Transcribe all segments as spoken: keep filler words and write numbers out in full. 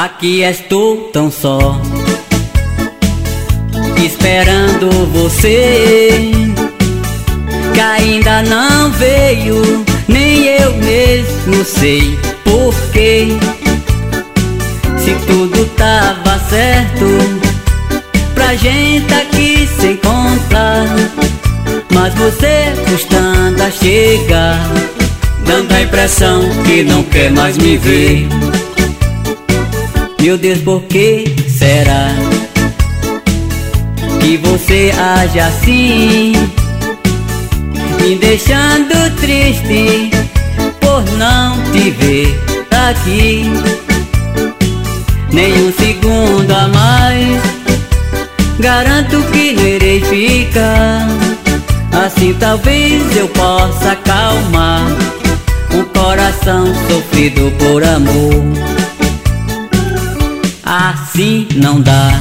Aqui estou tão só, esperando você, que ainda não veio, nem eu mesmo sei porquê. Se tudo tava certo pra gente aqui se encontrar, mas você custando a chegar, dando a impressão que não quer mais me ver. Meu Deus, por que será que você age assim, me deixando triste por não te ver aqui? Nem um segundo a mais, garanto que não irei ficar. Assim talvez eu possa acalmar um coração sofrido por amor. Assim não dá,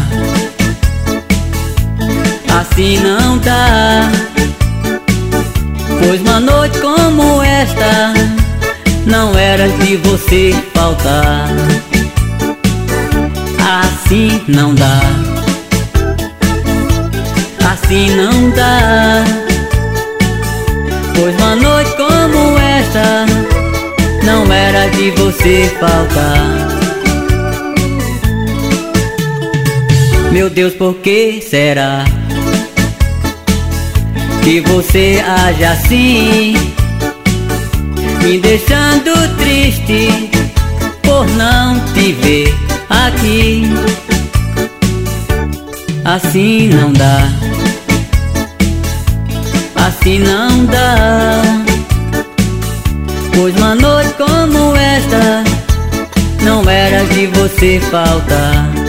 assim não dá, pois uma noite como esta não era de você faltar. Assim não dá, assim não dá, pois uma noite como esta não era de você faltar. Meu Deus, por que será que você age assim, me deixando triste por não te ver aqui? Assim não dá, assim não dá, pois uma noite como esta não era de você faltar.